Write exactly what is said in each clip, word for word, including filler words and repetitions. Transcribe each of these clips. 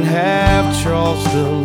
have Charleston.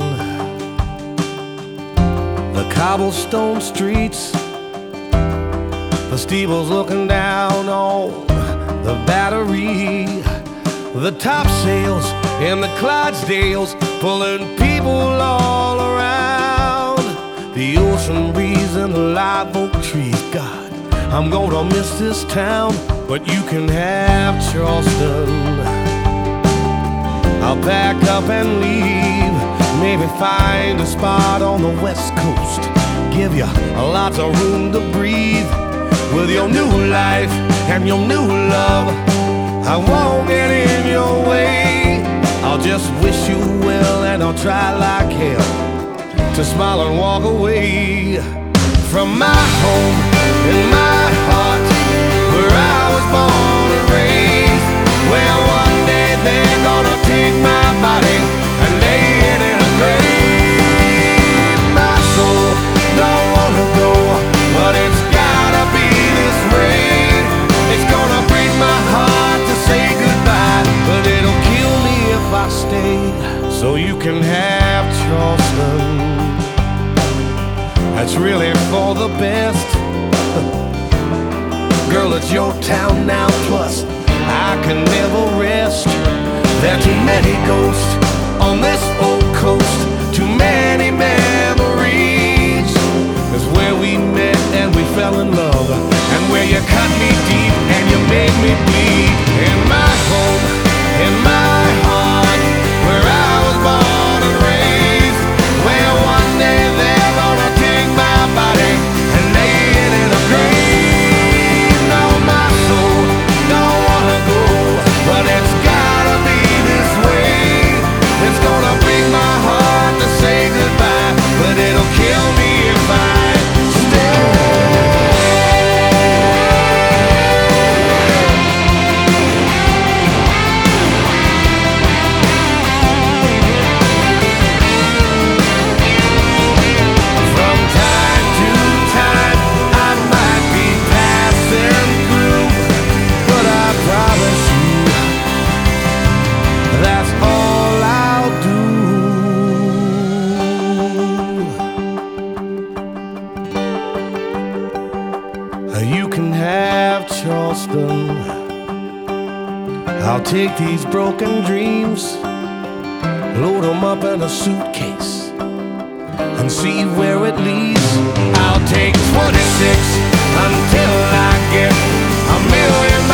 The cobblestone streets, the steeples looking down on the Battery, the topsails in the Clydesdales pulling people all around, the ocean breeze and the live oak trees. God, I'm gonna miss this town, but you can have Charleston. I'll pack up and leave, maybe find a spot on the west coast, give you lots of room to breathe. With your new life and your new love, I won't get in your way. I'll just wish you well and I'll try like hell to smile and walk away from my home and my heart, where I was born and raised, where one day they're gonna take my body and lay it in a grave. My soul don't wanna go, but it's gotta be this way. It's gonna break my heart to say goodbye, but it'll kill me if I stay. So you can have Charleston. That's really for the best. Girl, it's your town now, plus I can never rest. There are too many ghosts on this old coast, too many memories. It's where we met and we fell in love, and where you cut me deep and you made me bleed. In my home, in my heart, where I was born and raised, where one day they're gonna take my body and lay it in a grave. Now my soul don't wanna go, but it's gotta be this way. It's gonna break my heart to say goodbye, but it'll kill me if I Charleston. I'll take these broken dreams, load them up in a suitcase, and see where it leads. I'll take twenty-six until I get a million